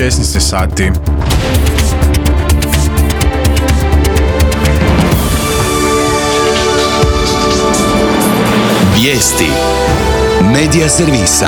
16 sati. Vijesti Medija servisa.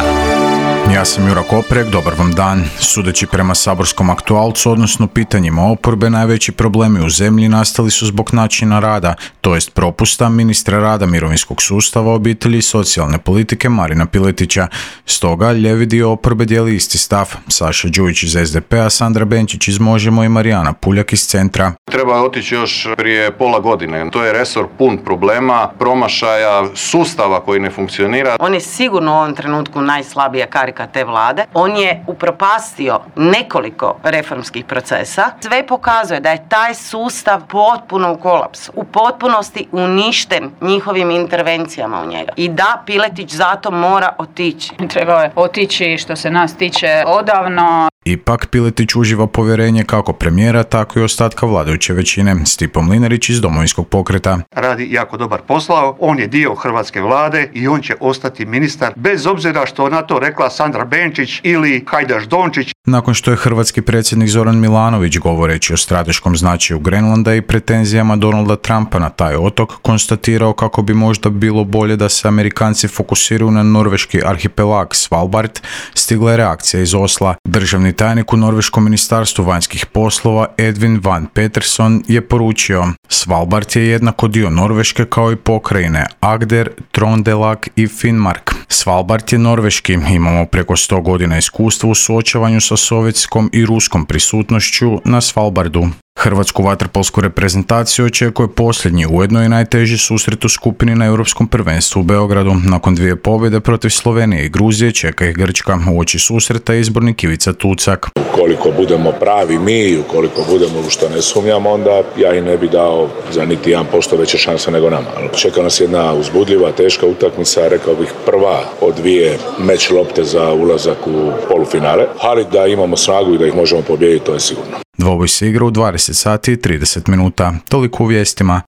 Ja sam Jura Koprek, dobar vam dan. Sudeći prema saborskom aktualcu, odnosno pitanjima oporbe, najveći problemi u zemlji nastali su zbog načina rada, to jest propusta ministra rada, mirovinskog sustava, obitelji i socijalne politike Marina Piletića. Stoga, lijevi dio oporbe dijeli isti stav. Saša Đujić iz SDP-a, Sandra Benčić iz Možemo i Marijana Puljak iz Centra. Treba otići još prije pola godine. To je resor pun problema, promašaja, sustava koji ne funkcionira. On je sigurno u ovom trenutku najslabija karika te vlade. On je upropastio nekoliko reformskih procesa. Sve pokazuje da je taj sustav potpuno u kolapsu, u potpunosti uništen njihovim intervencijama u njega. I da, Piletić zato mora otići. Trebao je otići, što se nas tiče, odavno. Ipak Piletić uživa povjerenje kako premijera, tako i ostatka vladajuće većine. Stipo Mlinarić iz Domovinskog pokreta. Radi jako dobar posao, on je dio hrvatske vlade i on će ostati ministar, bez obzira što na to rekla Sandra Benčić ili Hajdaš Dončić. Nakon što je hrvatski predsjednik Zoran Milanović, govoreći o strateškom značaju Grenlanda i pretenzijama Donalda Trumpa na taj otok, konstatirao kako bi možda bilo bolje da se Amerikanci fokusiraju na norveški arhipelag Svalbard, stigla je reakcija iz Osla. Državni tajnik u Norveškom ministarstvu vanjskih poslova Edvin Van Peterson je poručio: Svalbard je jednako dio Norveške kao i pokrajine Agder, Trondelag i Finnmark. Svalbard je norveški, imamo preko 100 godina iskustva u suočavanju sa sovjetskom i ruskom prisutnošću na Svalbardu. Hrvatsku vaterpolsku reprezentaciju očekuje posljednji, ujedno i najteži susret u skupini na Europskom prvenstvu u Beogradu. Nakon 2 pobjede protiv Slovenije i Gruzije čeka ih Grčka. Uoči susreta izbornik Ivica Tucak. Ukoliko budemo pravi mi, ukoliko budemo u što ne sumnjamo, onda ja i ne bi dao za niti 1% veće šanse nego nama. Čeka nas jedna uzbudljiva, teška utakmica, rekao bih prva od 2 meč lopte za ulazak u polufinale, ali da imamo snagu i da ih možemo pobijediti, to je sigurno. Dvoboj se igra u 20 sati i 30 minuta. Toliko u vijestima.